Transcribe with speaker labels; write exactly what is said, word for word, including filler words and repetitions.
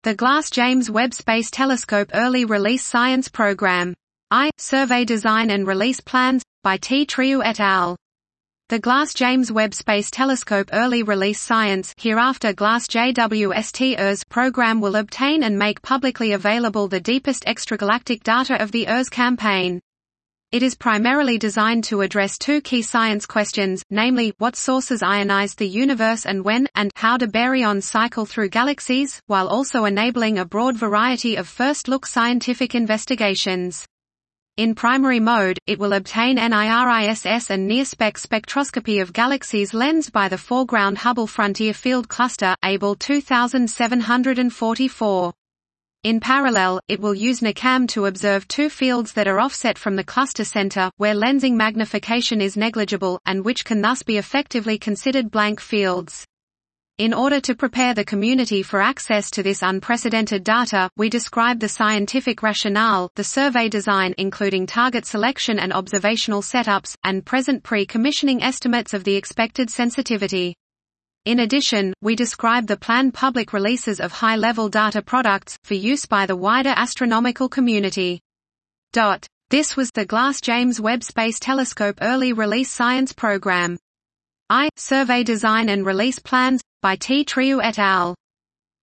Speaker 1: The Glass-James Webb Space Telescope Early Release Science Program. I. Survey Design and Release Plans, by T. Trieu et al. The Glass-James Webb Space Telescope Early Release Science, hereafter Glass-J W S T E R S program will obtain and make publicly available the deepest extragalactic data of the E R S campaign. It is primarily designed to address two key science questions, namely, what sources ionize the universe and when, and how do baryons cycle through galaxies, while also enabling a broad variety of first-look scientific investigations. In primary mode, it will obtain NIRISS and near-spec spectroscopy of galaxies lensed by the foreground Hubble Frontier Field Cluster, A B L two seven four four. In parallel, it will use NIRCam to observe two fields that are offset from the cluster center, where lensing magnification is negligible, and which can thus be effectively considered blank fields. In order to prepare the community for access to this unprecedented data, we describe the scientific rationale, the survey design including target selection and observational setups, and present pre-commissioning estimates of the expected sensitivity. In addition, we describe the planned public releases of high-level data products, for use by the wider astronomical community. This was the Glass-James Webb Space Telescope Early Release Science Program. I. Survey Design and Release Plans, by T. Trieu et al.